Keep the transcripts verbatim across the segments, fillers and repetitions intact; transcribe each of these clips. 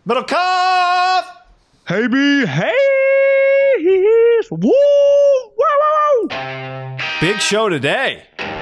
Middlekauff! Hey, B, hey, woo, woo, woo. Big show today.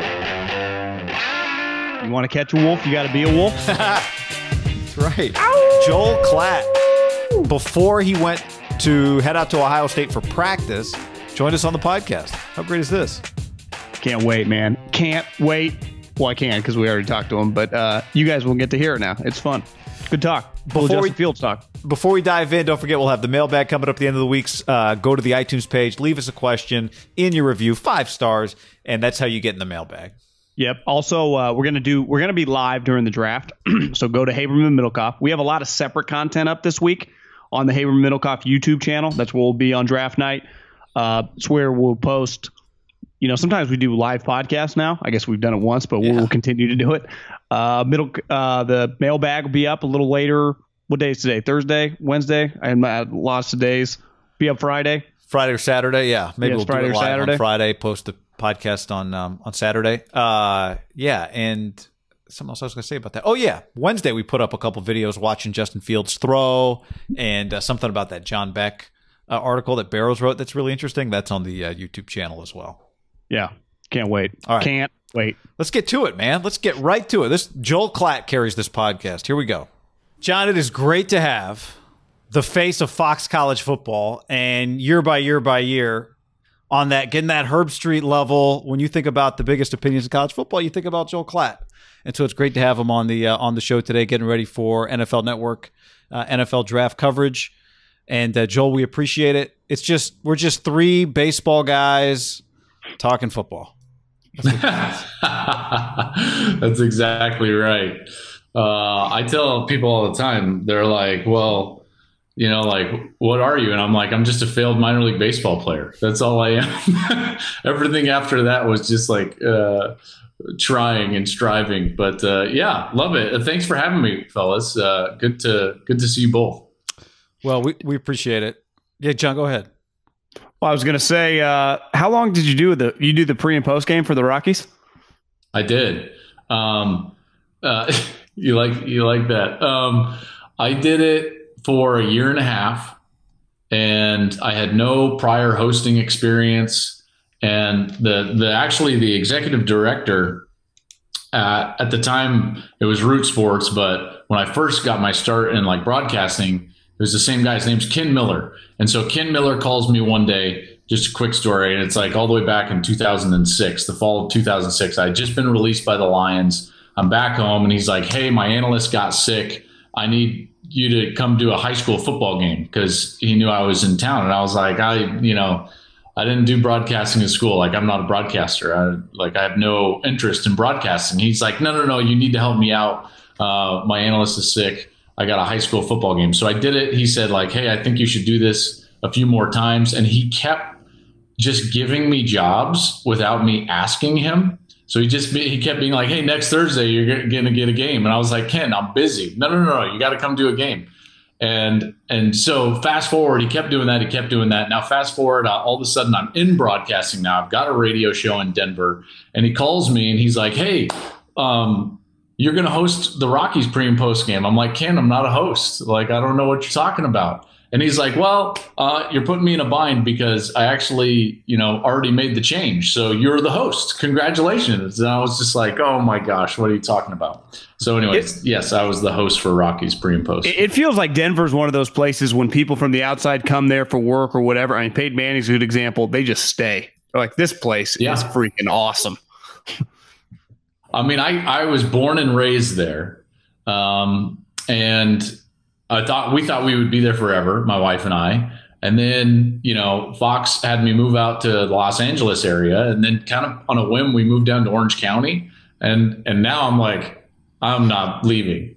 You want to catch a wolf, you got to be a wolf. That's right. Ow. Joel Klatt, before he went to head out to Ohio State for practice, joined us on the podcast. How great is this? Can't wait, man. Can't wait. Well, I can because we already talked to him, but uh, you guys will get to hear it now. It's fun. Good talk. Before Justin we, Fields talk. Before we dive in, don't forget we'll have the mailbag coming up at the end of the week. Uh, go to the iTunes page, leave us a question in your review, five stars, and that's how you get in the mailbag. Yep. Also, uh, we're gonna do we're gonna be live during the draft, so go to Haberman Middlekauff. We have a lot of separate content up this week on the Haberman Middlekauff YouTube channel. That's where we'll be on draft night. Uh, it's where we'll post. You know, sometimes we do live podcasts now. I guess we've done it once, but yeah. we'll continue to do it. Uh, middle, uh, the mailbag will be up a little later. What day is today? Thursday, Wednesday? I had my lots of days. Be up Friday. Friday or Saturday, yeah. Maybe yeah, we'll Friday do it or live Saturday. on Friday. Post the podcast on um, on Saturday. Uh, yeah, and something else I was going to say about that. Oh yeah, Wednesday we put up a couple videos watching Justin Fields throw, and uh, something about that John Beck uh, article that Barrows wrote. That's really interesting. That's on the uh, YouTube channel as well. Yeah, can't wait. All right. Can't wait. Let's get to it, man. Let's get right to it. This Joel Klatt carries this podcast. Here we go. John, it is great to have the face of Fox College football, and year by year by year on that, getting that Herb Street level. When you think about the biggest opinions in college football, you think about Joel Klatt, and so it's great to have him on the uh, on the show today, getting ready for N F L Network, uh, N F L draft coverage. And uh, Joel, we appreciate it. It's just we're just three baseball guys talking football. That's, That's exactly right. Uh, I tell people all the time, they're like, well, you know, like, what are you? And I'm like, I'm just a failed minor league baseball player. That's all I am. Everything after that was just like uh, trying and striving. But uh, yeah, love it. Uh, thanks for having me, fellas. Uh, good to good to see you both. Well, we, we appreciate it. Yeah, John, go ahead. Well, I was going to say, uh, how long did you do the you do the pre and post game for the Rockies? I did. Um, uh, you like you like that? Um, I did it for a year and a half, and I had no prior hosting experience. And the the actually the executive director at, at the time, it was Root Sports, but when I first got my start in like broadcasting, it was the same guy. His name's Ken Miller. And so Ken Miller calls me one day, just a quick story, and it's like all the way back in two thousand six, the fall of two thousand six. I had just been released by the Lions. I'm back home, and he's like, hey, my analyst got sick. I need you to come do a high school football game, because he knew I was in town. And I was like, I, you know, I didn't do broadcasting in school. Like, I'm not a broadcaster. I, like, I have no interest in broadcasting. He's like, no, no, no, you need to help me out. Uh, my analyst is sick. I got a high school football game. So I did it. He said like, hey, I think you should do this a few more times. And he kept just giving me jobs without me asking him. So he just, he kept being like, hey, next Thursday, you're going to get a game. And I was like, Ken, I'm busy. No, no, no, no. You got to come do a game. And, and so fast forward, he kept doing that. He kept doing that. Now fast forward, uh, all of a sudden I'm in broadcasting now. I've got a radio show in Denver, and he calls me and he's like, hey, um, you're going to host the Rockies pre and post game. I'm like, Ken, I'm not a host. Like, I don't know what you're talking about. And he's like, well, uh, you're putting me in a bind because I actually, you know, already made the change. So you're the host. Congratulations. And I was just like, oh my gosh, what are you talking about? So anyways, it, yes, I was the host for Rockies pre and post. It feels like Denver's one of those places when people from the outside come there for work or whatever. I mean, Peyton Manning's a good example. They just stay. They're like, this place yeah. is freaking awesome. I mean, I, I was born and raised there. Um, and I thought we thought we would be there forever, my wife and I. And then, you know, Fox had me move out to the Los Angeles area. And then kind of on a whim, we moved down to Orange County. And and now I'm like, I'm not leaving.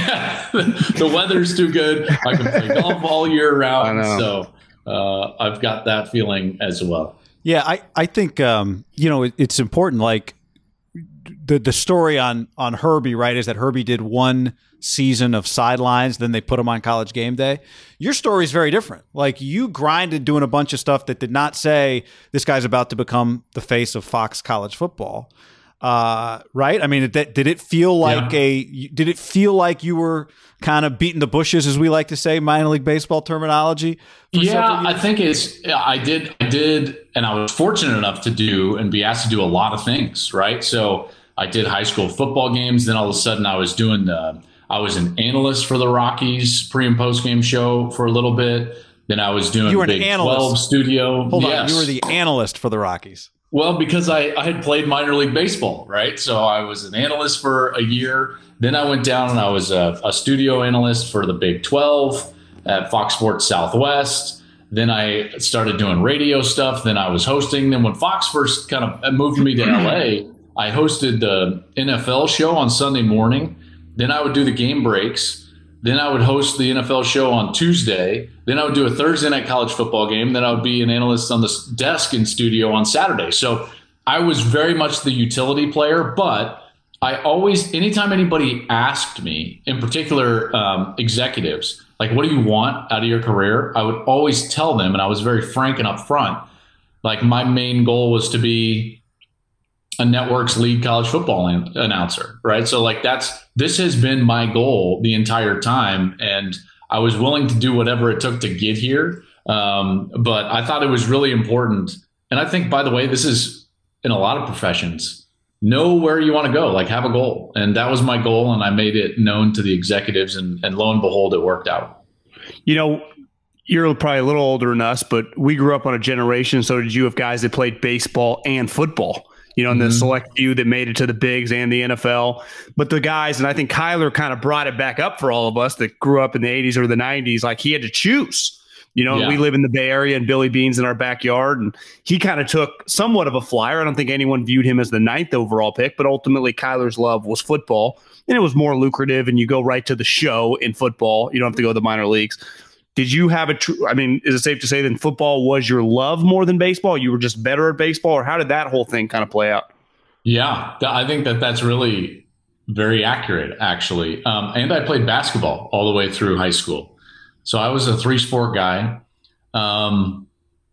The weather's too good. I can play golf all year round. So uh, I've got that feeling as well. Yeah, I, I think, um, you know, it, it's important. Like the the story on, on Herbie, right, is that Herbie did one season of sidelines, then they put him on College Game Day. Your story is very different. Like, you grinded doing a bunch of stuff that did not say this guy's about to become the face of Fox College football. Uh, right? I mean, did, did it feel like yeah. a? Did it feel like you were kind of beating the bushes, as we like to say, minor league baseball terminology? Yeah, I think it's. I did. I did, and I was fortunate enough to do and be asked to do a lot of things. Right, so I did high school football games. Then all of a sudden, I was doing the. I was an analyst for the Rockies pre and post game show for a little bit. Then I was doing you were Big an analyst. twelve studio. Hold yes. on, you were the analyst for the Rockies. Well, because I, I had played minor league baseball, right? So I was an analyst for a year. Then I went down and I was a, a studio analyst for the Big twelve at Fox Sports Southwest. Then I started doing radio stuff. Then I was hosting. Then when Fox first kind of moved me to L A, I hosted the N F L show on Sunday morning. Then I would do the game breaks. Then I would host the N F L show on Tuesday. Then I would do a Thursday night college football game. Then I would be an analyst on the desk in studio on Saturday. So I was very much the utility player, but I always, anytime anybody asked me, in particular um, executives, like, what do you want out of your career? I would always tell them, and I was very frank and upfront, like my main goal was to be a network's lead college football an- announcer, right? So like that's, this has been my goal the entire time. And I was willing to do whatever it took to get here. Um, but I thought it was really important. And I think, by the way, this is in a lot of professions, know where you want to go, like have a goal. And that was my goal. And I made it known to the executives and, and lo and behold, it worked out. You know, you're probably a little older than us, but we grew up on a generation. So did you, of guys that played baseball and football. You know, in the mm-hmm. select few that made it to the bigs and the N F L. But the guys, and I think Kyler kind of brought it back up for all of us that grew up in the eighties or the nineties, like he had to choose. You know, yeah. we live in the Bay Area and Billy Bean's in our backyard. And he kind of took somewhat of a flyer. I don't think anyone viewed him as the ninth overall pick, but ultimately Kyler's love was football. And it was more lucrative, and you go right to the show in football. You don't have to go to the minor leagues. Did you have a true, I mean, is it safe to say that football was your love more than baseball? You were just better at baseball, or how did that whole thing kind of play out? Yeah, I think that that's really very accurate, actually. Um, and I played basketball all the way through high school. So I was a three sport guy. Um,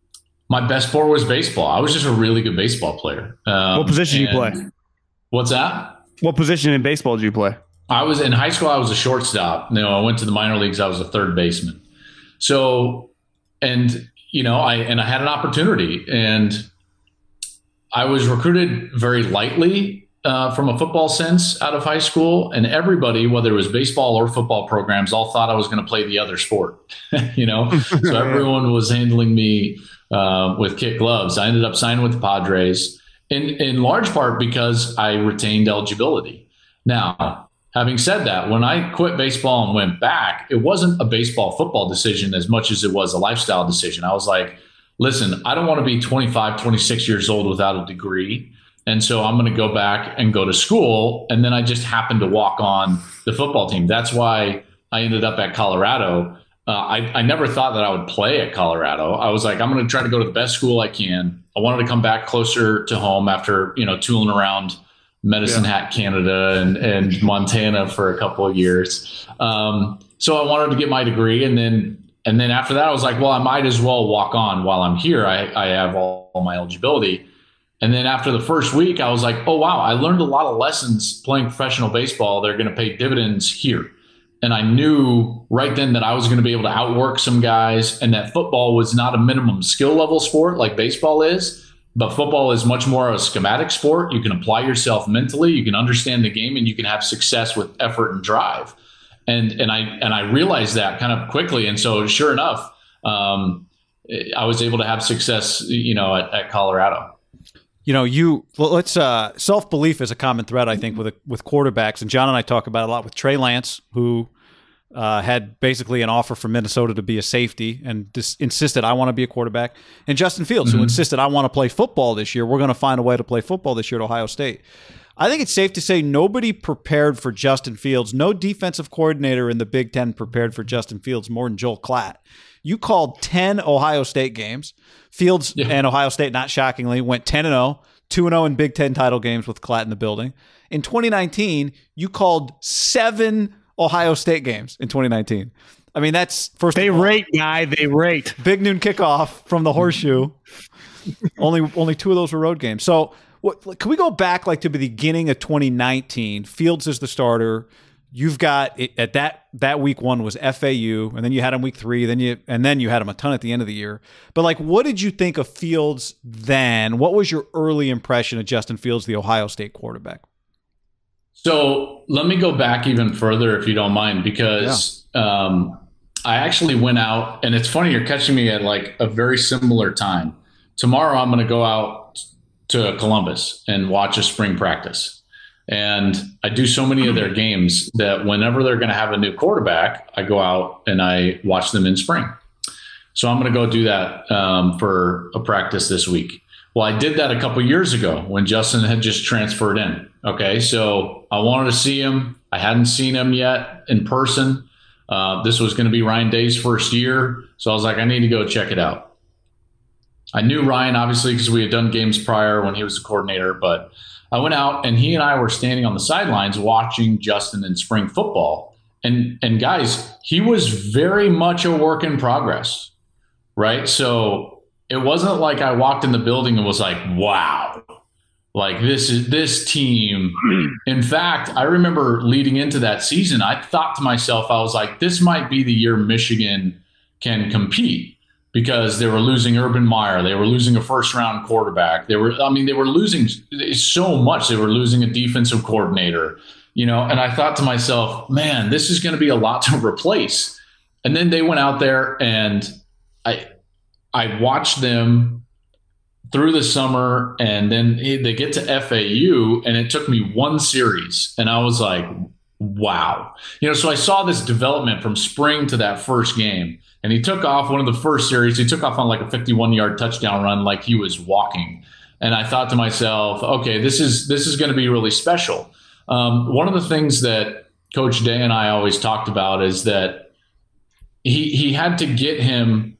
my best sport was baseball. I was just a really good baseball player. Um, what position did you play? What's that? What position in baseball did you play? I was in high school. I was a shortstop. You know, I went to the minor leagues. I was a third baseman. So, and, you know, I, and I had an opportunity, and I was recruited very lightly uh, from a football sense out of high school, and everybody, whether it was baseball or football programs, all thought I was going to play the other sport, you know, so everyone was handling me uh, with kid gloves. I ended up signing with the Padres in, in large part because I retained eligibility. Now, having said that, when I quit baseball and went back, it wasn't a baseball football decision as much as it was a lifestyle decision. I was like, listen, I don't want to be twenty-five, twenty-six years old without a degree. And so I'm going to go back and go to school. And then I just happened to walk on the football team. That's why I ended up at Colorado. Uh, I, I never thought that I would play at Colorado. I was like, I'm going to try to go to the best school I can. I wanted to come back closer to home after, you know, tooling around Medicine yeah. Hat, Canada, and, and Montana for a couple of years. Um, so I wanted to get my degree. And then and then after that, I was like, well, I might as well walk on while I'm here. I, I have all, all my eligibility. And then after the first week, I was like, oh, wow, I learned a lot of lessons playing professional baseball. They're going to pay dividends here. And I knew right then that I was going to be able to outwork some guys, and that football was not a minimum skill level sport like baseball is. But football is much more a schematic sport. You can apply yourself mentally, you can understand the game, and you can have success with effort and drive. And and I and I realized that kind of quickly. And so sure enough, um, I was able to have success, you know, at, at Colorado. You know, you well, let's uh, self-belief is a common thread, I think, with a, with quarterbacks. And John and I talk about it a lot with Trey Lance, who Uh, had basically an offer from Minnesota to be a safety and dis- insisted, I want to be a quarterback. And Justin Fields, mm-hmm. who insisted, I want to play football this year. We're going to find a way to play football this year at Ohio State. I think it's safe to say nobody prepared for Justin Fields. No defensive coordinator in the Big Ten prepared for Justin Fields more than Joel Klatt. You called ten Ohio State games. Fields yeah. and Ohio State, not shockingly, went ten and oh, two and oh in Big Ten title games with Klatt in the building. In twenty nineteen, you called seven Ohio State games in twenty nineteen. I mean, that's first. They rate, guy. They rate. Big noon kickoff from the Horseshoe. only, only two of those were road games. So, what can we go back like to the beginning of twenty nineteen? Fields is the starter. You've got it, at that that week one was F A U, and then you had him week three, then you and then you had him a ton at the end of the year. But like, what did you think of Fields then? What was your early impression of Justin Fields, the Ohio State quarterback? So let me go back even further, if you don't mind, because yeah. um, I actually went out, and it's funny, you're catching me at like a very similar time. Tomorrow, I'm going to go out to Columbus and watch a spring practice. And I do so many of their games that whenever they're going to have a new quarterback, I go out and I watch them in spring. So I'm going to go do that um, for a practice this week. Well, I did that a couple years ago when Justin had just transferred in. Okay, so I wanted to see him. I hadn't seen him yet in person. Uh, this was going to be Ryan Day's first year. So I was like, I need to go check it out. I knew Ryan, obviously, because we had done games prior when he was the coordinator, but I went out and he and I were standing on the sidelines watching Justin in spring football. And, and guys, he was very much a work in progress, right? So it wasn't like I walked in the building and was like, wow, like this is this team. In fact, I remember leading into that season, I thought to myself, I was like, this might be the year Michigan can compete. Because they were losing Urban Meyer, they were losing a first-round quarterback. They were, I mean, they were losing so much. They were losing a defensive coordinator, you know. And I thought to myself, man, this is going to be a lot to replace. And then they went out there, and I, I watched them through the summer, and then they get to F A U, and it took me one series, and I was like, wow, you know. So I saw this development from spring to that first game. And he took off one of the first series. He took off on like a fifty-one-yard touchdown run like he was walking. And I thought to myself, okay, this is this is going to be really special. Um, one of the things that Coach Day and I always talked about is that he he had to get him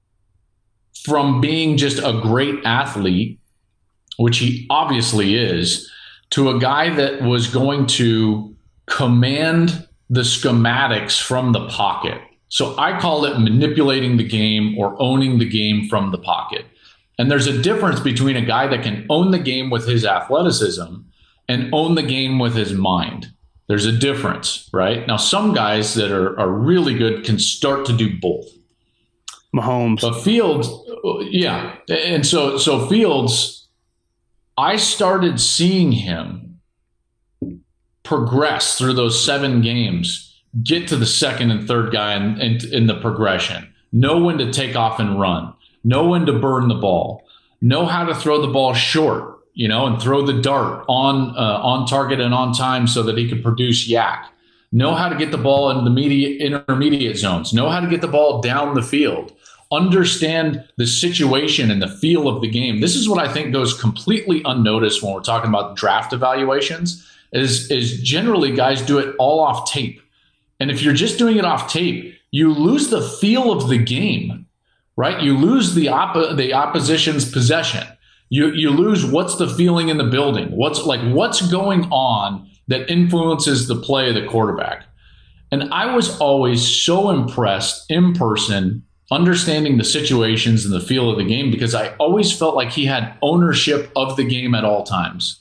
from being just a great athlete, which he obviously is, to a guy that was going to command the schematics from the pocket. So I call it manipulating the game or owning the game from the pocket. And there's a difference between a guy that can own the game with his athleticism and own the game with his mind. There's a difference, right? Now, some guys that are, are really good can start to do both. Mahomes. But Fields, yeah. And so, so Fields, I started seeing him progress through those seven games, get to the second and third guy in, in, in the progression, know when to take off and run, know when to burn the ball, know how to throw the ball short, you know, and throw the dart on uh, on target and on time so that he could produce yak, know how to get the ball into the media, intermediate zones, know how to get the ball down the field, understand the situation and the feel of the game. This is what I think goes completely unnoticed when we're talking about draft evaluations is, is generally guys do it all off tape. And if you're just doing it off tape, you lose the feel of the game, right? You lose the oppo- the opposition's possession. You you lose what's the feeling in the building. What's like what's going on that influences the play of the quarterback. And I was always so impressed in person, understanding the situations and the feel of the game, because I always felt like he had ownership of the game at all times.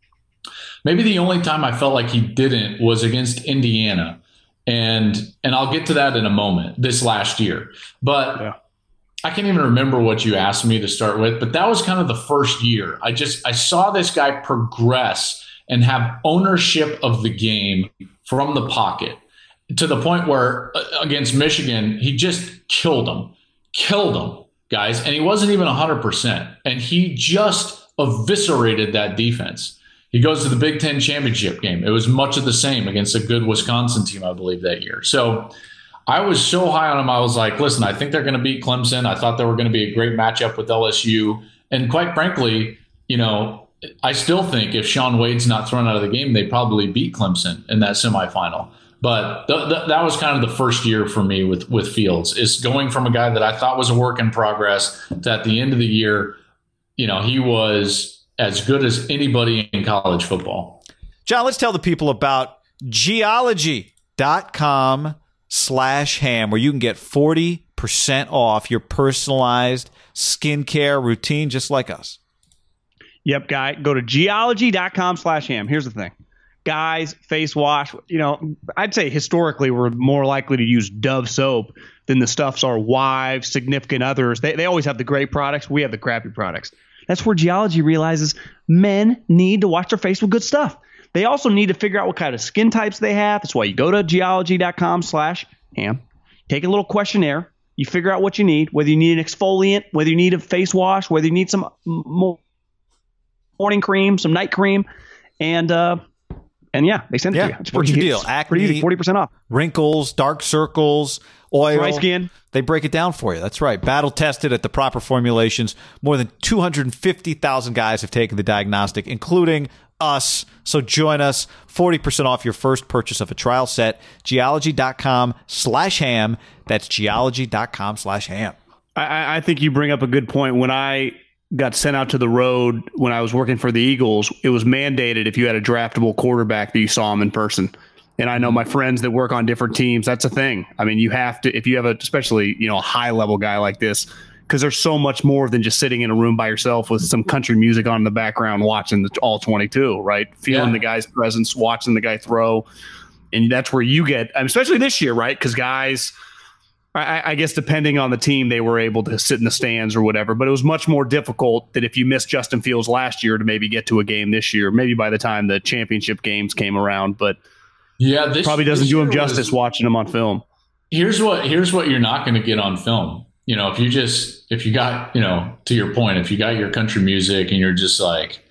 Maybe the only time I felt like he didn't was against Indiana. And and I'll get to that in a moment, this last year. But yeah. I can't even remember what you asked me to start with, but that was kind of the first year. I just I saw this guy progress and have ownership of the game from the pocket to the point where uh, against Michigan, he just killed them, killed them, guys. And he wasn't even one hundred percent. And he just eviscerated that defense. He goes to the Big Ten championship game. It was much of the same against a good Wisconsin team, I believe, that year. So I was so high on him. I was like, listen, I think they're going to beat Clemson. I thought they were going to be a great matchup with L S U. And quite frankly, you know, I still think if Sean Wade's not thrown out of the game, they probably beat Clemson in that semifinal. But th- th- that was kind of the first year for me with, with Fields, is going from a guy that I thought was a work in progress to at the end of the year, you know, he was as good as anybody in college football. John, let's tell the people about geology.com slash ham, where you can get forty percent off your personalized skincare routine just like us. Yep, guy. Go to geology.com slash ham. Here's the thing. Guys, face wash, you know, I'd say historically we're more likely to use Dove soap than the stuffs our wives, significant others. They, they always have the great products. We have the crappy products. That's where Geology realizes men need to wash their face with good stuff. They also need to figure out what kind of skin types they have. That's why you go to geology.com slash ham. Take a little questionnaire. You figure out what you need, whether you need an exfoliant, whether you need a face wash, whether you need some more morning cream, some night cream, and uh, and yeah, they send it yeah. to you. It's What's your pretty, deal? it's Acne, pretty easy, forty percent off. Wrinkles, dark circles, oil, dry skin. They break it down for you. That's right. Battle tested at the proper formulations. More than two hundred fifty thousand guys have taken the diagnostic, including us. So join us. forty percent off your first purchase of a trial set. Geology.com slash ham. That's geology.com slash ham. I, I think you bring up a good point. When I got sent out to the road when I was working for the Eagles, it was mandated if you had a draftable quarterback that you saw him in person. And I know my friends that work on different teams, that's a thing. I mean, you have to, if you have a, especially, you know, a high level guy like this, because there's so much more than just sitting in a room by yourself with some country music on in the background, watching the all twenty-two, right? Feeling Yeah. the guy's presence, watching the guy throw. And that's where you get, especially this year, right? Because guys, I, I guess depending on the team, they were able to sit in the stands or whatever, but it was much more difficult that if you missed Justin Fields last year to maybe get to a game this year, maybe by the time the championship games came around, but Yeah, this probably doesn't this do him year justice was- watching him on film. Here's what here's what you're not going to get on film. You know, if you just if you got, you know, to your point, if you got your country music and you're just like,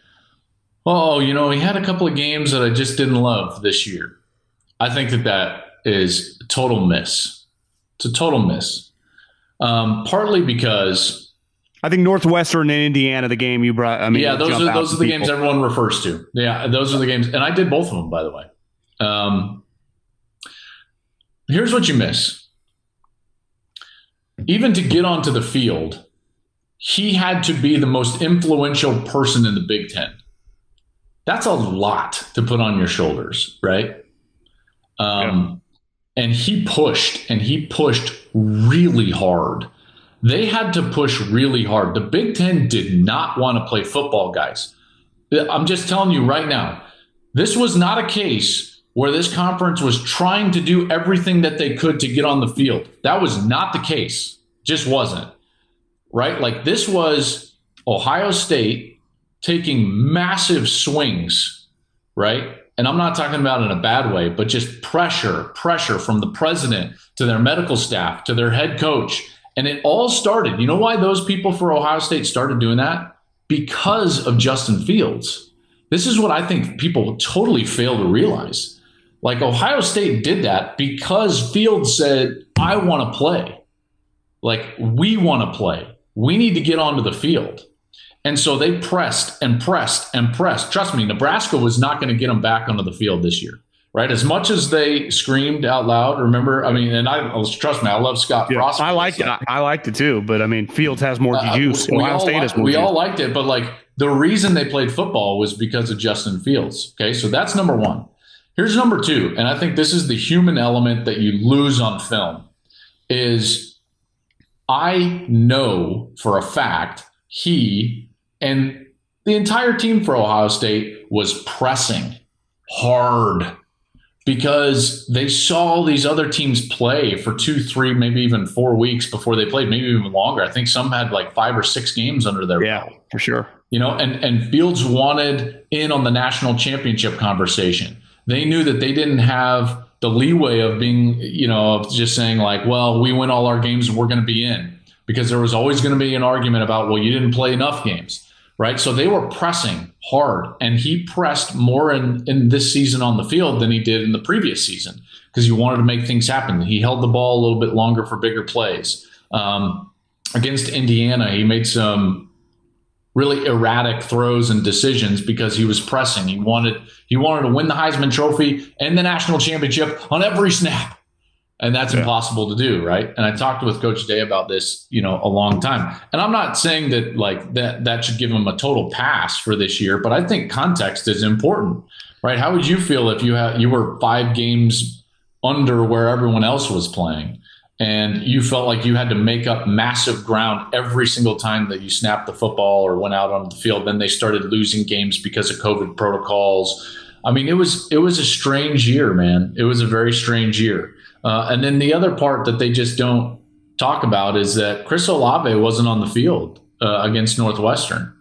oh, you know, he had a couple of games that I just didn't love this year. I think that that is a total miss. It's a total miss. Um, partly because I think Northwestern and Indiana, the game you brought, I mean, yeah, those jump are out those to are the people. games everyone refers to. Yeah, those are the games, and I did both of them, by the way. Um, here's what you miss. Even to get onto the field, he had to be the most influential person in the Big Ten. That's a lot to put on your shoulders, right? Um, yeah. And he pushed, and he pushed really hard. They had to push really hard. The Big Ten did not want to play football, guys. I'm just telling you right now, this was not a case where this conference was trying to do everything that they could to get on the field. That was not the case. Just wasn't. Right? Like, this was Ohio State taking massive swings, right? And I'm not talking about in a bad way, but just pressure, pressure from the president to their medical staff, to their head coach. And it all started. You know why those people for Ohio State started doing that? Because of Justin Fields. This is what I think people totally fail to realize. Like, Ohio State did that because Fields said, I want to play. Like, we want to play. We need to get onto the field. And so they pressed and pressed and pressed. Trust me, Nebraska was not going to get them back onto the field this year, right? As much as they screamed out loud, remember, I mean, and I trust me, I love Scott Yeah, Frost. I liked it. I, I liked it too, but I mean, Fields has more Uh, juice. we Ohio all State li- has more We juice. all liked it, but like, the reason they played football was because of Justin Fields. Okay, so that's number one. Here's number two, and I think this is the human element that you lose on film, is I know for a fact he and the entire team for Ohio State was pressing hard because they saw these other teams play for two, three, maybe even four weeks before they played, maybe even longer. I think some had like five or six games under their Yeah, belt. for sure. You know, and, and Fields wanted in on the national championship conversation. They knew that they didn't have the leeway of being, you know, of just saying like, well, we win all our games and we're going to be in, because there was always going to be an argument about, well, you didn't play enough games, right? So they were pressing hard, and he pressed more in, in this season on the field than he did in the previous season because he wanted to make things happen. He held the ball a little bit longer for bigger plays. Um, against Indiana, he made some really erratic throws and decisions because he was pressing. He wanted he wanted to win the Heisman Trophy and the national championship on every snap. And that's Yeah. impossible to do, right? And I talked with Coach Day about this, you know, a long time. And I'm not saying that like that that should give him a total pass for this year, but I think context is important, right? How would you feel if you had you were five games under where everyone else was playing? and you felt like you had to make up massive ground every single time that you snapped the football or went out onto the field. Then they started losing games because of COVID protocols. I mean, it was it was a strange year, man. It was a very strange year. Uh, and then the other part that they just don't talk about is that Chris Olave wasn't on the field uh, against Northwestern.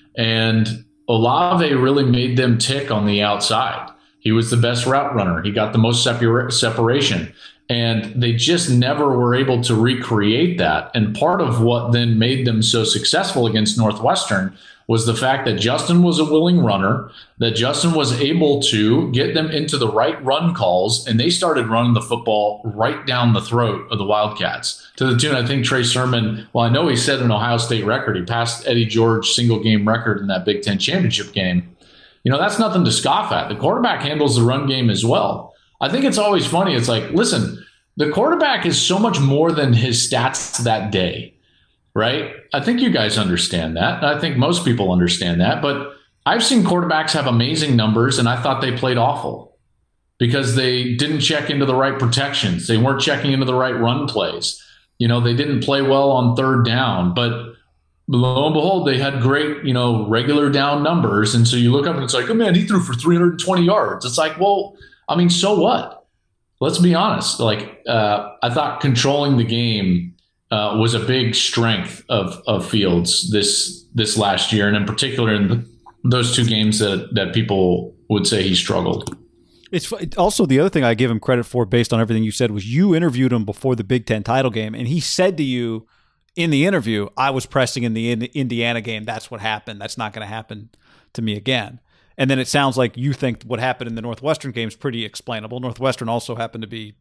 And Olave really made them tick on the outside. He was the best route runner. He got the most separa- separation. And they just never were able to recreate that. And part of what then made them so successful against Northwestern was the fact that Justin was a willing runner, that Justin was able to get them into the right run calls, and they started running the football right down the throat of the Wildcats. To the tune, I think Trey Sermon, well, I know he set an Ohio State record. He passed Eddie George single game record in that Big Ten championship game. You know, that's nothing to scoff at. The quarterback handles the run game as well. I think it's always funny. It's like, listen, the quarterback is so much more than his stats that day. Right? I think you guys understand that. I think most people understand that. But I've seen quarterbacks have amazing numbers, and I thought they played awful because they didn't check into the right protections. They weren't checking into the right run plays. You know, they didn't play well on third down. But lo and behold, they had great, you know, regular down numbers. And so you look up and it's like, oh, man, he threw for three hundred twenty yards. It's like, well, I mean, so what? Let's be honest. Like, uh, I thought controlling the game Uh, was a big strength of of Fields this this last year, and in particular in the, those two games that that people would say he struggled. It's also the other thing I give him credit for, based on everything you said, was you interviewed him before the Big Ten title game, and he said to you in the interview, "I was pressing in the Indiana game. That's what happened. That's not going to happen to me again." And then it sounds like you think what happened in the Northwestern game is pretty explainable. Northwestern also happened to be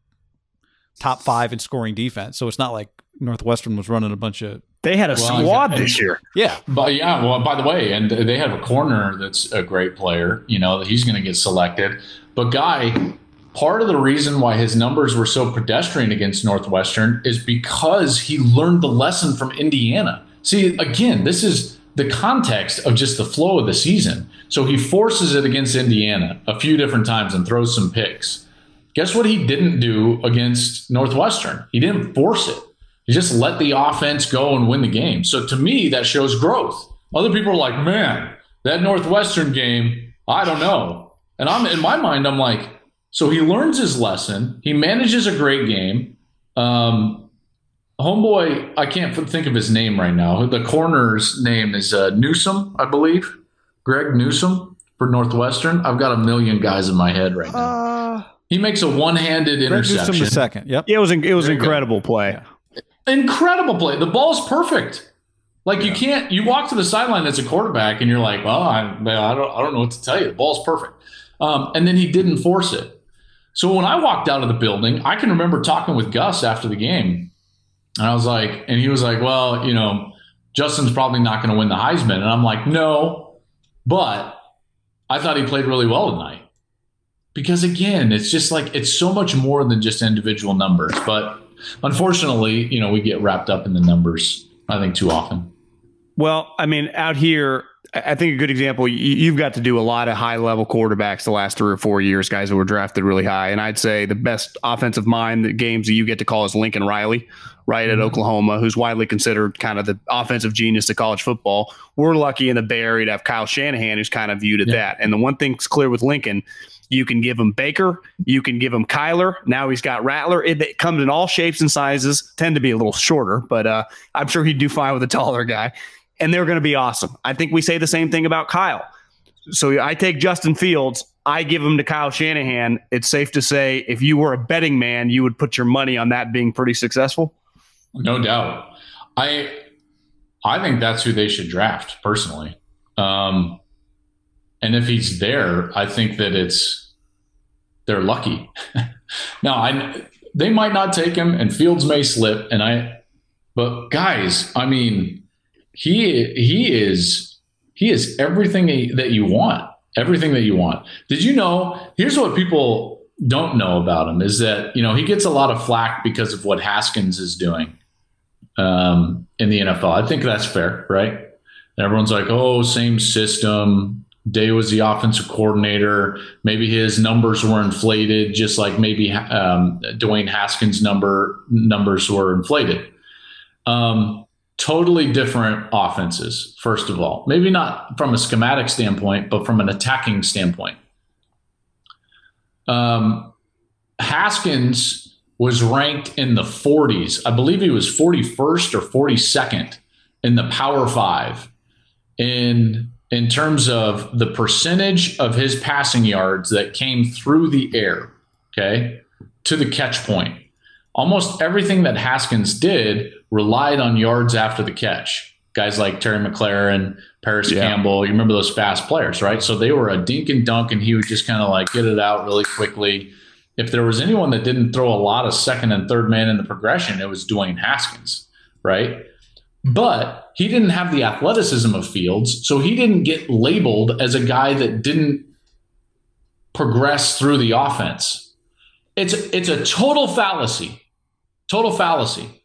top five in scoring defense, so it's not like Northwestern was running a bunch of. They had a well, squad yeah, this year. Yeah, but yeah. Well, by the way, and they have a corner that's a great player. You know that he's going to get selected. But Guy, part of the reason why his numbers were so pedestrian against Northwestern is because he learned the lesson from Indiana. See, again, this is the context of just the flow of the season. So he forces it against Indiana a few different times and throws some picks. Guess what he didn't do against Northwestern? He didn't force it. He just let the offense go and win the game. So to me, that shows growth. Other people are like, man, that Northwestern game, I don't know. And I'm in my mind, I'm like, so he learns his lesson. He manages a great game. Um, homeboy, I can't think of his name right now. The corner's name is uh, Newsome, I believe. Greg Newsome for Northwestern. I've got a million guys in my head right now. Uh, he makes a one-handed Greg interception. Newsome the second. Yep. Yeah, it was it was incredible play. Yeah. Incredible play. The ball's perfect. Like yeah. you can't. You walk to the sideline as a quarterback, and you're like, "Well, I, I don't, I don't know what to tell you. The ball's perfect." Um, and then he didn't force it. So when I walked out of the building, I can remember talking with Gus after the game, and I was like, and he was like, "Well, you know, Justin's probably not going to win the Heisman," and I'm like, "No, but I thought he played really well tonight." Because again, it's just like it's so much more than just individual numbers, but. Unfortunately, you know, we get wrapped up in the numbers, I think, too often. Well, I mean, out here, I think a good example, you've got to do a lot of high-level quarterbacks the last three or four years, guys who were drafted really high. And I'd say the best offensive mind, the games that you get to call is Lincoln Riley, right, at mm-hmm. Oklahoma, who's widely considered kind of the offensive genius of college football. We're lucky in the Bay Area to have Kyle Shanahan, who's kind of viewed at yeah. that. And the one thing's clear with Lincoln, you can give him Baker. You can give him Kyler. Now he's got Rattler. It, it comes in all shapes and sizes. Tend to be a little shorter, but uh, I'm sure he'd do fine with a taller guy. And they're going to be awesome. I think we say the same thing about Kyle. So I take Justin Fields. I give him to Kyle Shanahan. It's safe to say if you were a betting man, you would put your money on that being pretty successful. No doubt. I I think that's who they should draft personally. Um, and if he's there, I think that it's they're lucky. Now, I they might not take him, and Fields may slip. And I, but guys, I mean, he he is he is everything that you want. Everything that you want. Did you know? Here's what people don't know about him is that you know he gets a lot of flack because of what Haskins is doing um, in the N F L. I think that's fair, right? And everyone's like, "Oh, same system." Day was the offensive coordinator. Maybe his numbers were inflated, just like maybe um, Dwayne Haskins' number numbers were inflated. Um, totally different offenses, first of all. Maybe not from a schematic standpoint, but from an attacking standpoint. Um, Haskins was ranked in the forties. I believe he was forty-first or forty-second in the Power Five in in terms of the percentage of his passing yards that came through the air, okay, to the catch point. Almost everything that Haskins did relied on yards after the catch. Guys like Terry McLaurin, Paris yeah. Campbell, you remember those fast players, right? So they were a dink and dunk, and he would just kind of like get it out really quickly. If there was anyone that didn't throw a lot of second and third man in the progression, it was Dwayne Haskins, right? But he didn't have the athleticism of Fields, so he didn't get labeled as a guy that didn't progress through the offense. It's it's a total fallacy, total fallacy.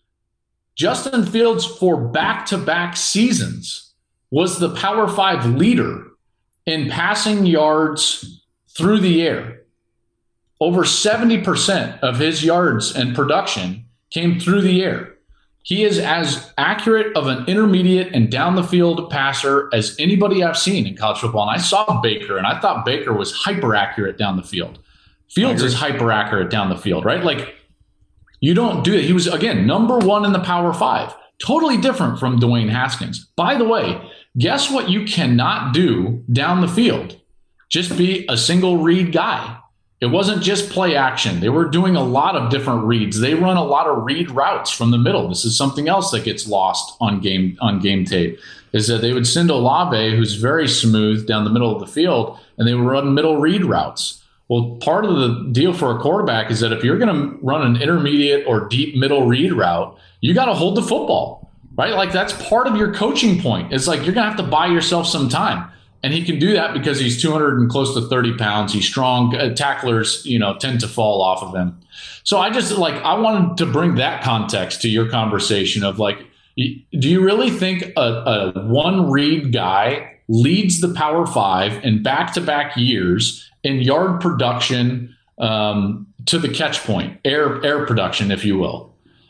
Justin Fields, for back-to-back seasons, was the Power Five leader in passing yards through the air. Over seventy percent of his yards and production came through the air. He is as accurate of an intermediate and down the field passer as anybody I've seen in college football. And I saw Baker, and I thought Baker was hyper accurate down the field. Fields is hyper accurate down the field, right? Like, you don't do it. He was, again, number one in the Power Five. Totally different from Dwayne Haskins. By the way, guess what you cannot do down the field? Just be a single read guy. It wasn't just play action. They were doing a lot of different reads. They run a lot of read routes from the middle. This is something else that gets lost on game on game tape, is that they would send Olave, who's very smooth, down the middle of the field, and they would run middle read routes. Well, part of the deal for a quarterback is that if you're going to run an intermediate or deep middle read route, you got to hold the football, right? Like, that's part of your coaching point. It's like you're going to have to buy yourself some time. And he can do that because he's two hundred and close to thirty pounds. He's strong. Uh, tacklers, you know, tend to fall off of him. So I just like, I wanted to bring that context to your conversation of like, do you really think a, a one read guy leads the Power Five in back-to-back years in yard production um, to the catch point, air air production, if you will?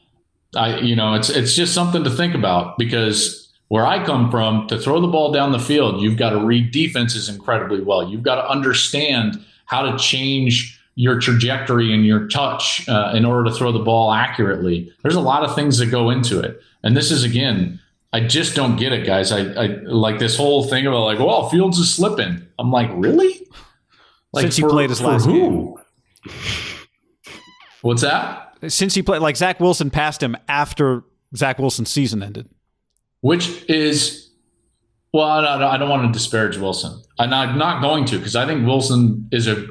I, you know, it's it's just something to think about, because where I come from, to throw the ball down the field, you've got to read defenses incredibly well. You've got to understand how to change your trajectory and your touch uh, in order to throw the ball accurately. There's a lot of things that go into it. And this is, again, I just don't get it, guys. I, I like this whole thing about like, well, Fields is slipping. I'm like, really? Like, Since he for, played his last who? game. What's that? Since he played, like Zach Wilson passed him after Zach Wilson's season ended. Which is, well, I, I don't want to disparage Wilson. And I'm not going to, because I think Wilson is a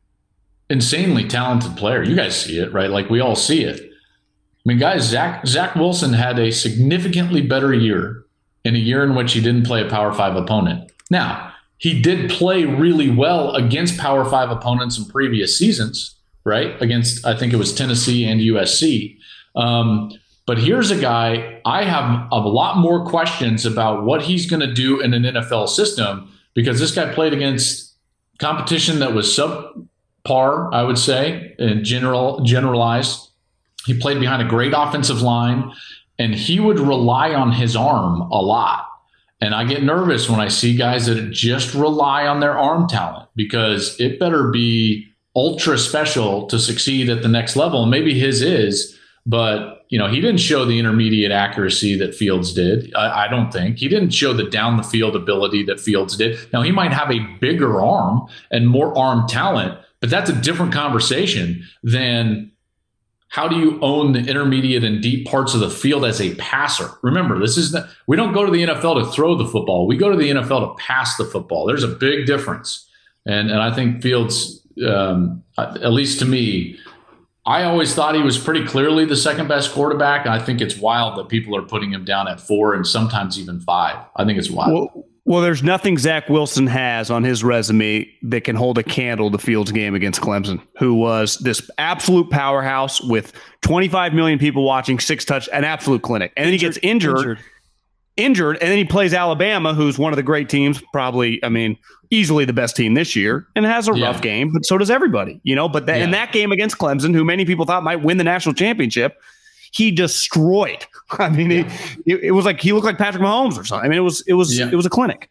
insanely talented player. You guys see it, right? Like, we all see it. I mean, guys, Zach Zach Wilson had a significantly better year in a year in which he didn't play a Power Five opponent. Now, he did play really well against Power Five opponents in previous seasons, right? Against, I think it was Tennessee and U S C. Um, But here's a guy, I have a lot more questions about what he's going to do in an N F L system, because this guy played against competition that was subpar, I would say, and general generalized. He played behind a great offensive line, and he would rely on his arm a lot. And I get nervous when I see guys that just rely on their arm talent, because it better be ultra special to succeed at the next level. And maybe his is, but you know, he didn't show the intermediate accuracy that Fields did. I, I don't think he didn't show the down the field ability that Fields did. Now, he might have a bigger arm and more arm talent, but that's a different conversation than how do you own the intermediate and deep parts of the field as a passer. Remember, this is not, we don't go to the N F L to throw the football. We go to the N F L to pass the football. There's a big difference. And, and I think Fields, um, at least to me, I always thought he was pretty clearly the second best quarterback. I think it's wild that people are putting him down at four and sometimes even five. I think it's wild. Well, well, there's nothing Zach Wilson has on his resume that can hold a candle to Fields' game against Clemson, who was this absolute powerhouse with twenty-five million people watching, six touch, an absolute clinic. And then he gets injured. injured. injured, and then he plays Alabama, who's one of the great teams, probably, I mean, easily the best team this year, and has a yeah. rough game, but so does everybody, you know. But the, yeah. in that game against Clemson, who many people thought might win the national championship, he destroyed. I mean, yeah. he, it, it was like he looked like Patrick Mahomes or something. I mean, it was it was yeah. it was a clinic.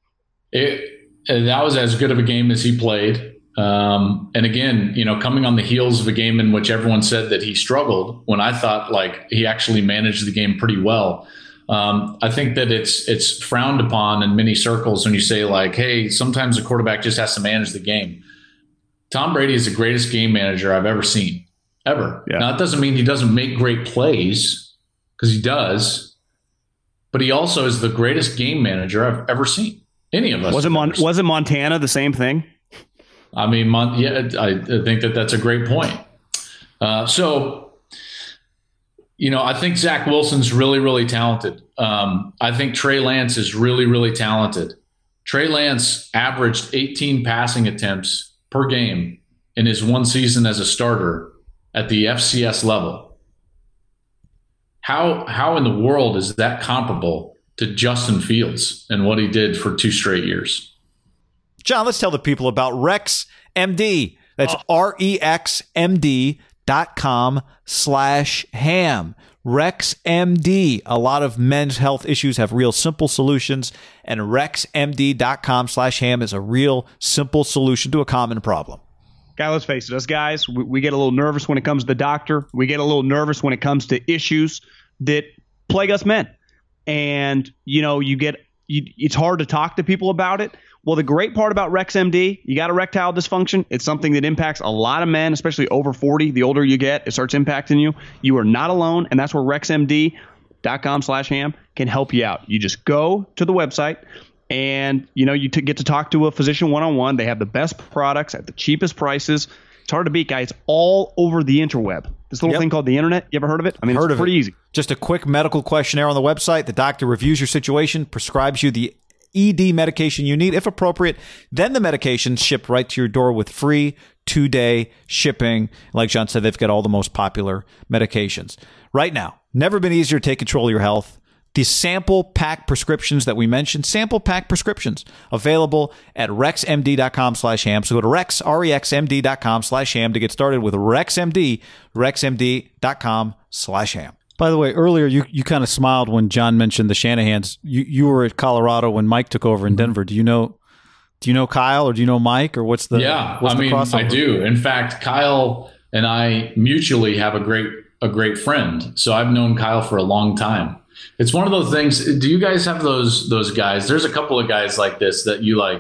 It that was as good of a game as he played. Um, and again, you know, coming on the heels of a game in which everyone said that he struggled, when I thought like he actually managed the game pretty well. Um, I think that it's it's frowned upon in many circles when you say like, hey, sometimes a quarterback just has to manage the game. Tom Brady is the greatest game manager I've ever seen, ever. Yeah. Now, that doesn't mean he doesn't make great plays, because he does, but he also is the greatest game manager I've ever seen. Any of us. Wasn't Mon- wasn't Montana the same thing? I mean, Mon- yeah, I, I think that that's a great point. Uh, so. You know, I think Zach Wilson's really, really talented. Um, I think Trey Lance is really, really talented. Trey Lance averaged eighteen passing attempts per game in his one season as a starter at the F C S level. How how in the world is that comparable to Justin Fields and what he did for two straight years? John, let's tell the people about Rex M D. That's oh. R E X M D dot com slash ham. Rex M D. A lot of men's health issues have real simple solutions, and Rex M D dot com slash ham is a real simple solution to a common problem. Guy, let's face it, us guys, we, we get a little nervous when it comes to the doctor. We get a little nervous when it comes to issues that plague us men. And, you know, you get you, it's hard to talk to people about it. Well, the great part about Rex M D, you got erectile dysfunction. It's something that impacts a lot of men, especially over forty. The older you get, it starts impacting you. You are not alone, and that's where Rex M D dot com slash ham can help you out. You just go to the website, and you know you t- get to talk to a physician one-on-one. They have the best products at the cheapest prices. It's hard to beat, guys. It's all over the interweb. This little yep. thing called the internet. You ever heard of it? I mean, heard it's pretty it. easy. Just a quick medical questionnaire on the website. The doctor reviews your situation, prescribes you the E D medication you need, if appropriate. Then the medication's shipped right to your door with free two-day shipping. Like John said, they've got all the most popular medications. Right now, never been easier to take control of your health. The sample pack prescriptions that we mentioned, sample pack prescriptions, available at Rex M D dot com slash ham. So go to Rex, R E X M D dot com slash ham to get started with Rex M D, Rex M D dot com slash ham. By the way, earlier you, you kind of smiled when John mentioned the Shanahans. You you were at Colorado when Mike took over in Denver. Do you know do you know Kyle or do you know Mike, or what's the yeah? What's I the mean, crossover? I do. In fact, Kyle and I mutually have a great a great friend. So I've known Kyle for a long time. It's one of those things. Do you guys have those those guys? There's a couple of guys like this that you like.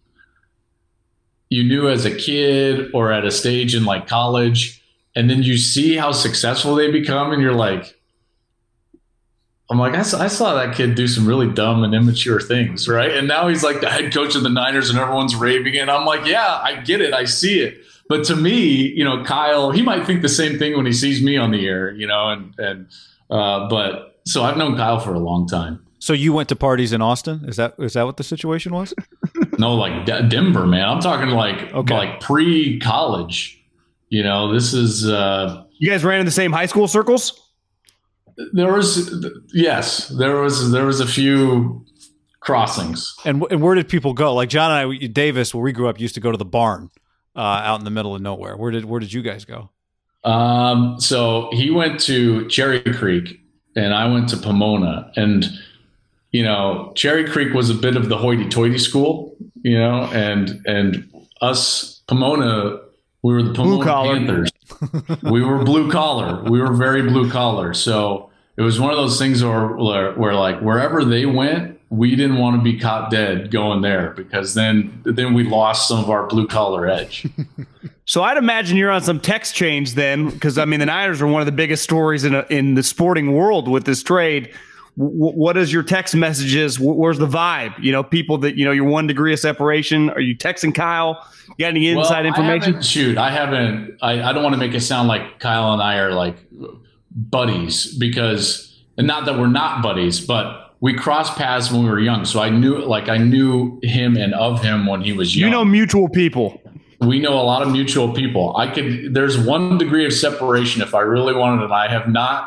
You knew as a kid or at a stage in like college, and then you see how successful they become, and you're like. I'm like, I saw, I saw that kid do some really dumb and immature things, right? And now he's like the head coach of the Niners and everyone's raving. And I'm like, yeah, I get it. I see it. But to me, you know, Kyle, he might think the same thing when he sees me on the air, you know, and, and, uh, but so I've known Kyle for a long time. So you went to parties in Austin? Is that, is that what the situation was? No, like D- Denver, man. I'm talking like, okay. like pre-college, you know, this is, uh, you guys ran in the same high school circles? There was, yes, there was, there was a few crossings. And and where did people go? Like John and I, Davis, where we grew up, used to go to the barn uh, out in the middle of nowhere. Where did where did you guys go? Um, so he went to Cherry Creek, and I went to Pomona. And you know, Cherry Creek was a bit of the hoity-toity school, you know, and and us Pomona. We were the Pomona Panthers. We were blue collar. We were very blue collar. So it was one of those things where, where, where, like, wherever they went, we didn't want to be caught dead going there, because then then we lost some of our blue collar edge. So I'd imagine you're on some text chains then, because I mean the Niners are one of the biggest stories in a, in the sporting world with this trade. W- what is your text messages? W- where's the vibe? You know, people that, you know, you're one degree of separation. Are you texting Kyle? You got any inside well, information? I shoot, I haven't. I, I don't want to make it sound like Kyle and I are like buddies, because, and not that we're not buddies, but we crossed paths when we were young. So I knew, like, I knew him and of him when he was young. You know, mutual people. We know a lot of mutual people. I could. There's one degree of separation if I really wanted it. I have not.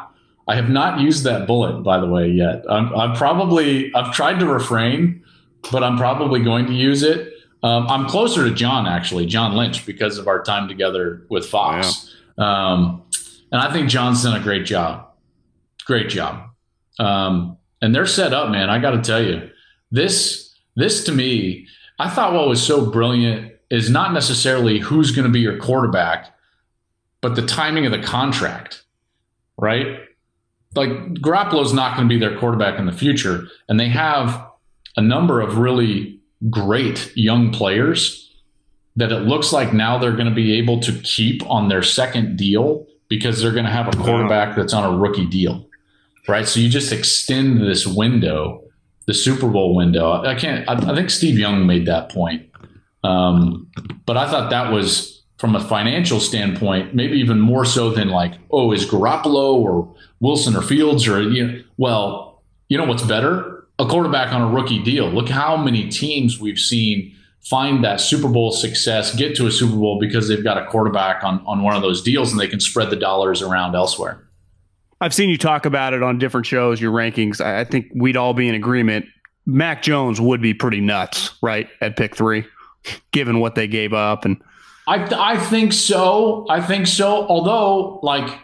I have not used that bullet, by the way, yet. I'm, I'm probably, I've tried to refrain, but I'm probably going to use it. Um, I'm closer to John, actually, John Lynch, because of our time together with Fox. Yeah. Um, and I think John's done a great job. Great job. Um, and they're set up, man. I got to tell you, this, this to me, I thought what was so brilliant is not necessarily who's going to be your quarterback, but the timing of the contract, right? Like Garoppolo's not going to be their quarterback in the future, and they have a number of really great young players that it looks like now they're going to be able to keep on their second deal because they're going to have a quarterback that's on a rookie deal, right? So you just extend this window, the Super Bowl window. I can't. I, I think Steve Young made that point, um, but I thought that was, from a financial standpoint, maybe even more so than like, oh, is Garoppolo or Wilson or Fields or, you know, well, you know what's better? A quarterback on a rookie deal. Look how many teams we've seen find that Super Bowl success, get to a Super Bowl because they've got a quarterback on, on one of those deals and they can spread the dollars around elsewhere. I've seen you talk about it on different shows, your rankings. I think we'd all be in agreement. Mac Jones would be pretty nuts, right, at pick three, given what they gave up. And I I think so. I think so. Although, like,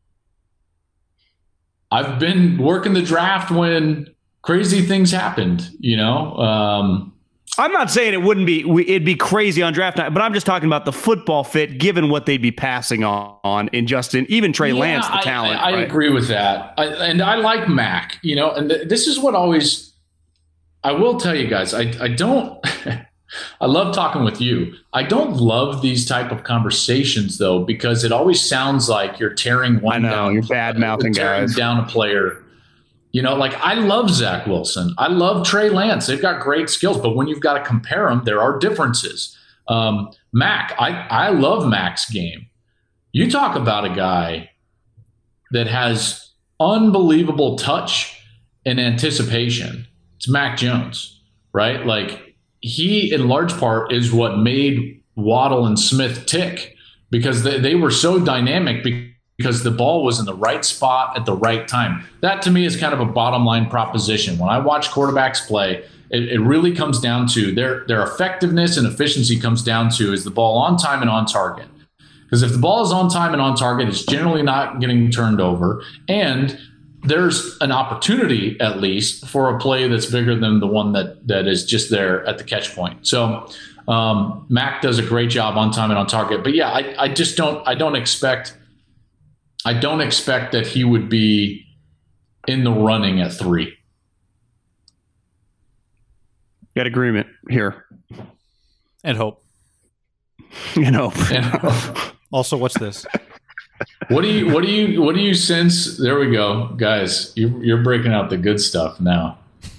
I've been working the draft when crazy things happened, you know? Um, I'm not saying it wouldn't be, it'd be crazy on draft night, but I'm just talking about the football fit, given what they'd be passing on, on in Justin, even Trey yeah, Lance, the I, talent. I, I right? agree with that. I, and I like Mac, you know, and th- this is what always, I will tell you guys, I, I don't, I love talking with you. I don't love these type of conversations, though, because it always sounds like you're tearing one I know, down. You're bad mouthing guys. Down a player. You know, like I love Zach Wilson. I love Trey Lance. They've got great skills, but when you've got to compare them, there are differences. Um, Mac, I, I love Mac's game. You talk about a guy that has unbelievable touch and anticipation. It's Mac Jones, right? Like, he, in large part, is what made Waddle and Smith tick because they, they were so dynamic because the ball was in the right spot at the right time. That, to me, is kind of a bottom line proposition. When I watch quarterbacks play, it, it really comes down to their, their effectiveness and efficiency comes down to is the ball on time and on target. Because if the ball is on time and on target, it's generally not getting turned over. And there's an opportunity, at least, for a play that's bigger than the one that that is just there at the catch point. So um, Mac does a great job on time and on target. But yeah, I, I just don't I don't expect I don't expect that he would be in the running at three. Got agreement here. And hope. You know. And hope. Also, what's this? What do you what do you what do you sense? There we go, guys. You, you're breaking out the good stuff now.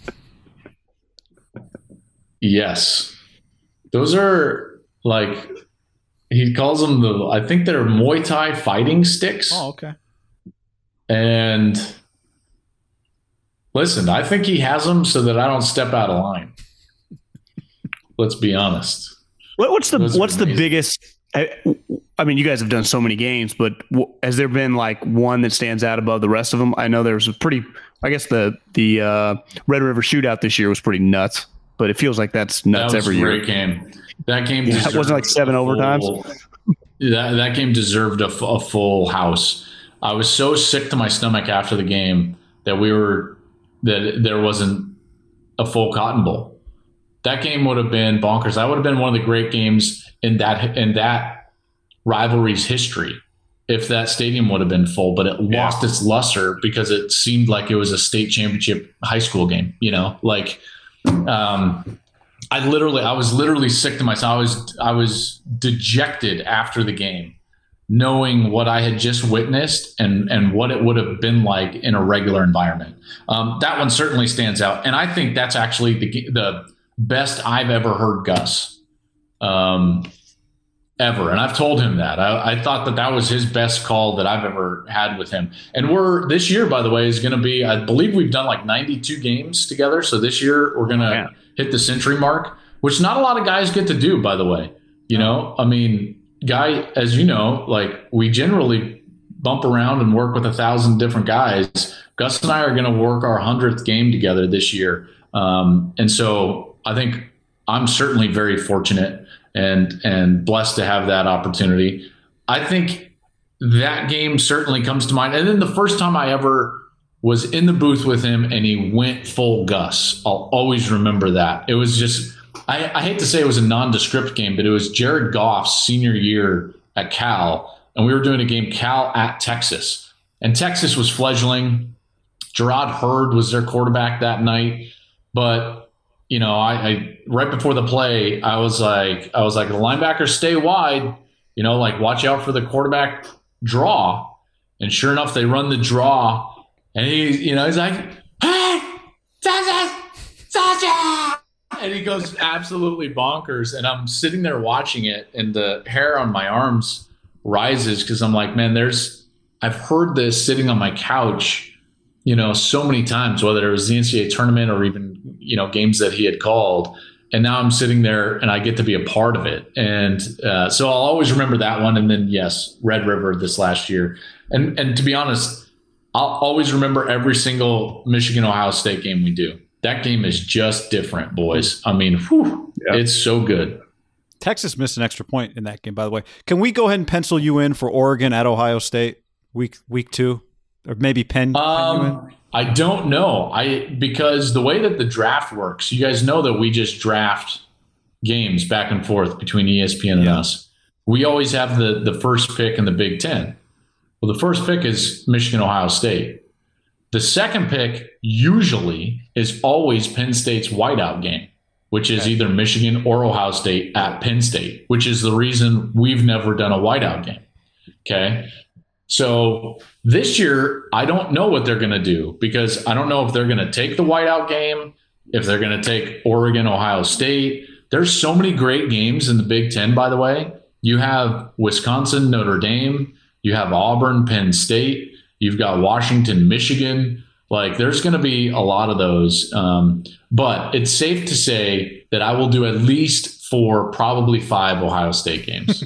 Yes, those are like he calls them the. I think they're Muay Thai fighting sticks. Oh, okay. And listen, I think he has them so that I don't step out of line. Let's be honest. What, what's the Those what's the biggest? I, I mean, you guys have done so many games, but w- has there been like one that stands out above the rest of them? I know there was a pretty, I guess the the uh, Red River Shootout this year was pretty nuts, but it feels like that's nuts that was every a year. great game. That game Yeah, it wasn't like seven overtimes. That that game deserved a, a full house. I was so sick to my stomach after the game that we were that there wasn't a full Cotton Bowl. That game would have been bonkers. That would have been one of the great games in that in that rivalry's history if that stadium would have been full, but it yeah. lost its luster because it seemed like it was a state championship high school game, you know, like um, I literally, I was literally sick to myself. I was, I was dejected after the game, knowing what I had just witnessed and, and what it would have been like in a regular environment. Um, that one certainly stands out. And I think that's actually the, the best I've ever heard Gus. Um, ever. And I've told him that. I, I thought that that was his best call that I've ever had with him. And we're, this year, by the way, is going to be, I believe we've done like ninety-two games together. So this year we're going to yeah. hit the century mark, which not a lot of guys get to do, by the way. You know, I mean, Guy, as you know, like we generally bump around and work with a thousand different guys. Gus and I are going to work our hundredth game together this year. Um, and so I think I'm certainly very fortunate and, and blessed to have that opportunity. I think that game certainly comes to mind. And then the first time I ever was in the booth with him and he went full Gus, I'll always remember that. It was just, I, I hate to say it was a nondescript game, but it was Jared Goff's senior year at Cal. And we were doing a game Cal at Texas. And Texas was fledgling. Gerard Hurd was their quarterback that night. But, you know, I, I right before the play, I was like, I was like, the linebackers stay wide, you know, like watch out for the quarterback draw. And sure enough, they run the draw. And he, you know, he's like, hey, Sasha, Sasha. And he goes absolutely bonkers. And I'm sitting there watching it, and the hair on my arms rises because I'm like, man, there's, I've heard this sitting on my couch, you know, so many times, whether it was the N C double A tournament or even, you know, games that he had called. And now I'm sitting there and I get to be a part of it. And uh, so I'll always remember that one. And then, yes, Red River this last year. And and to be honest, I'll always remember every single Michigan-Ohio State game we do. That game is just different, boys. I mean, whew, yep. It's so good. Texas missed an extra point in that game, by the way. Can we go ahead and pencil you in for Oregon at Ohio State week week two? Or maybe Penn, um, Penn you in? I don't know. I because the way that the draft works, you guys know that we just draft games back and forth between E S P N and yeah. us. We always have the, the first pick in the Big Ten. Well, the first pick is Michigan-Ohio State. The second pick usually is always Penn State's whiteout game, which is okay. either Michigan or Ohio State at Penn State, which is the reason we've never done a whiteout game. Okay. So this year, I don't know what they're going to do because I don't know if they're going to take the whiteout game, if they're going to take Oregon, Ohio State. There's so many great games in the Big Ten, by the way. You have Wisconsin, Notre Dame. You have Auburn, Penn State. You've got Washington, Michigan. Like, there's going to be a lot of those. Um, but it's safe to say that I will do at least four, probably five Ohio State games.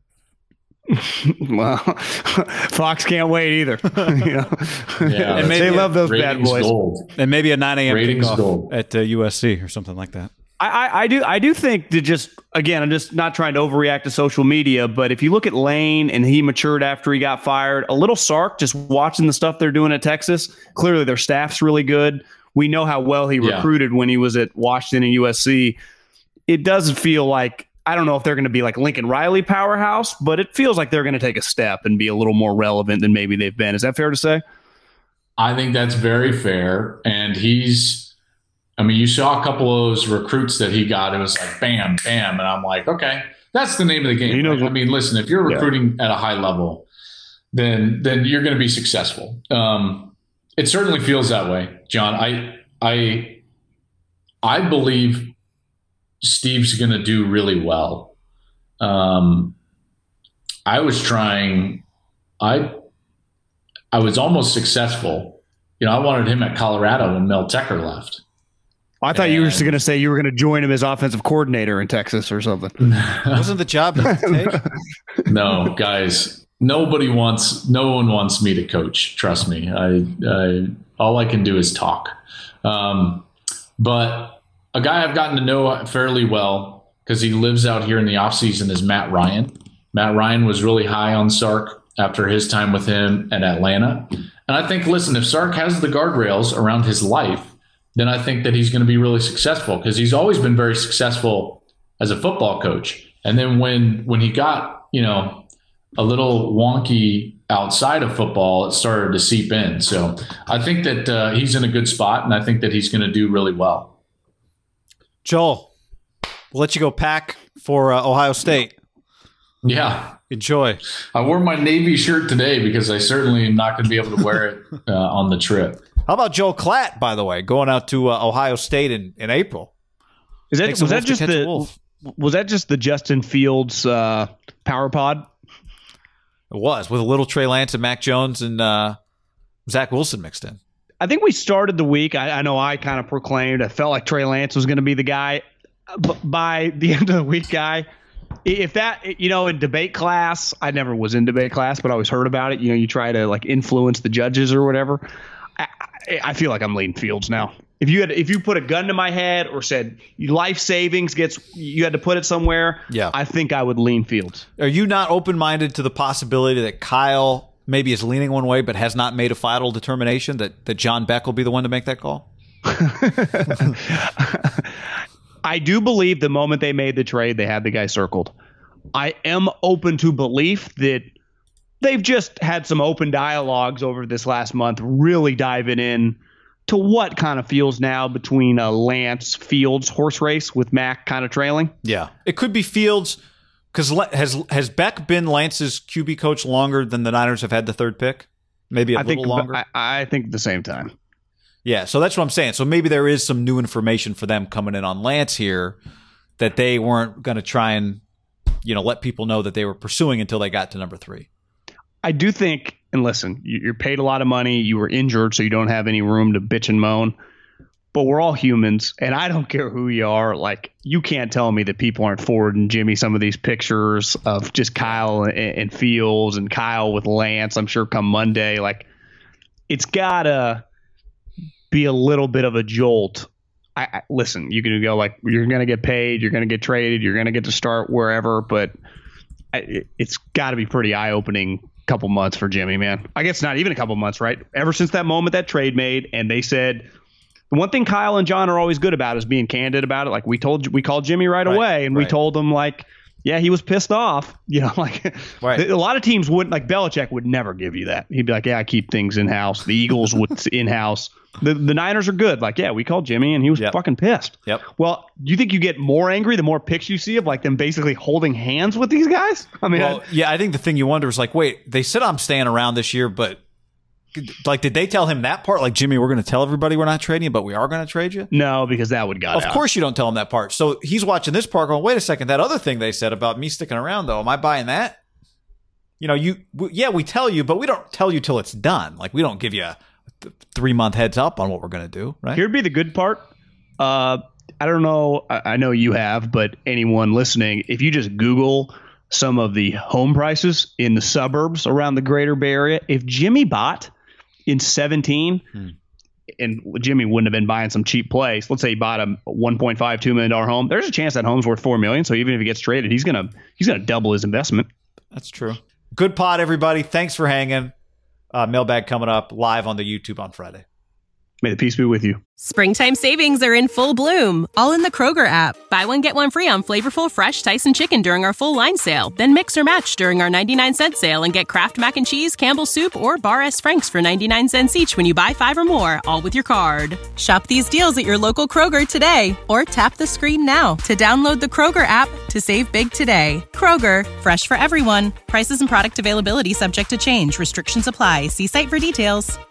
Well, Fox can't wait either. You know? Yeah, and maybe, they love those bad boys. Gold. And maybe a nine a.m. Ratings kickoff gold. at uh, U S C or something like that. I, I, I do I do think that just, again, I'm just not trying to overreact to social media, but if you look at Lane and he matured after he got fired, a little Sark, just watching the stuff they're doing at Texas, clearly their staff's really good. We know how well he yeah. recruited when he was at Washington and U S C. It does feel like, I don't know if they're going to be like Lincoln Riley powerhouse, but it feels like they're going to take a step and be a little more relevant than maybe they've been. Is that fair to say? I think that's very fair. And he's, I mean, you saw a couple of those recruits that he got. It was like, bam, bam. And I'm like, okay, that's the name of the game. You know, right? I mean, listen, if you're recruiting yeah. at a high level, then, then you're going to be successful. Um, it certainly feels that way, John. I, I, I believe Steve's going to do really well. Um, I was trying, I, I was almost successful. You know, I wanted him at Colorado when Mel Tucker left. I thought and, you were just going to say you were going to join him as offensive coordinator in Texas or something. Wasn't the job he take? No, guys, nobody wants, no one wants me to coach. Trust me. I, I all I can do is talk. Um, but a guy I've gotten to know fairly well because he lives out here in the offseason is Matt Ryan. Matt Ryan was really high on Sark after his time with him at Atlanta. And I think, listen, if Sark has the guardrails around his life, then I think that he's going to be really successful because he's always been very successful as a football coach. And then when when he got, you know, a little wonky outside of football, it started to seep in. So I think that uh, he's in a good spot, and I think that he's going to do really well. Joel, we'll let you go pack for uh, Ohio State. Yeah. Enjoy. I wore my Navy shirt today because I certainly am not going to be able to wear it uh, on the trip. How about Joel Klatt, by the way, going out to uh, Ohio State in, in April? Is that, was that just the was that just the Justin Fields uh, power pod? It was, with a little Trey Lance and Mac Jones and uh, Zach Wilson mixed in. I think we started the week. I, I know I kind of proclaimed I felt like Trey Lance was going to be the guy. But by the end of the week, guy, If that, you know, in debate class, I never was in debate class, but I always heard about it. You know, you try to like influence the judges or whatever. I, I, I feel like I'm leaning Fields now. If you had, if you put a gun to my head or said life savings gets, you had to put it somewhere. Yeah. I think I would lean Fields. Are you not open-minded to the possibility that Kyle maybe is leaning one way, but has not made a final determination that, that John Beck will be the one to make that call? I do believe the moment they made the trade, they had the guy circled. I am open to belief that they've just had some open dialogues over this last month, really diving in to what kind of feels now between a Lance Fields horse race with Mac kind of trailing. Yeah. It could be Fields because has has Beck been Lance's Q B coach longer than the Niners have had the third pick? Maybe a I little think, longer? I, I think at the same time. Yeah, so that's what I'm saying. So maybe there is some new information for them coming in on Lance here that they weren't going to try and, you know, let people know that they were pursuing until they got to number three. I do think, and listen, you're paid a lot of money. You were injured, so you don't have any room to bitch and moan. But we're all humans, and I don't care who you are. Like, you can't tell me that people aren't forwarding Jimmy some of these pictures of just Kyle and, and Fields and Kyle with Lance. I'm sure come Monday, like, it's gotta be a little bit of a jolt. I, I listen, you can go like, you're going to get paid, you're going to get traded, you're going to get to start wherever, but I, it, it's got to be pretty eye-opening couple months for Jimmy, man. I guess not even a couple months, right? Ever since that moment that trade made, and they said the one thing Kyle and John are always good about is being candid about it. Like we told, we called Jimmy right, right away, and right. we told him like, yeah, he was pissed off. You know, like right. a lot of teams wouldn't, like Belichick would never give you that. He'd be like, yeah, I keep things in house. The Eagles would in house. The the Niners are good. Like, yeah, we called Jimmy and he was yep. fucking pissed. Yep. Well, do you think you get more angry the more pics you see of like them basically holding hands with these guys? I mean, well, I, yeah, I think the thing you wonder is like, wait, they said I'm staying around this year, but like, did they tell him that part? Like, Jimmy, we're going to tell everybody we're not trading you, but we are going to trade you? No, because that would got Of out. course you don't tell him that part. So he's watching this part going, wait a second, that other thing they said about me sticking around, though, am I buying that? You know, you w- yeah, we tell you, but we don't tell you till it's done. Like, we don't give you a th- three-month heads up on what we're going to do, right? Here'd be the good part. Uh, I don't know. I, I know you have, but anyone listening, if you just Google some of the home prices in the suburbs around the greater Bay Area, if Jimmy bought in seventeen, hmm. and Jimmy wouldn't have been buying some cheap place. Let's say he bought a one point five, two million dollars home. There's a chance that home's worth four million dollars. So even if he gets traded, he's gonna he's gonna double his investment. That's true. Good pod, everybody. Thanks for hanging. Uh, mailbag coming up live on the YouTube on Friday. May the peace be with you. Springtime savings are in full bloom, all in the Kroger app. Buy one, get one free on flavorful, fresh Tyson chicken during our full line sale. Then mix or match during our ninety-nine cent sale and get Kraft Mac and Cheese, Campbell's Soup, or Bar S. Frank's for ninety-nine cents each when you buy five or more, all with your card. Shop these deals at your local Kroger today, or tap the screen now to download the Kroger app to save big today. Kroger, fresh for everyone. Prices and product availability subject to change. Restrictions apply. See site for details.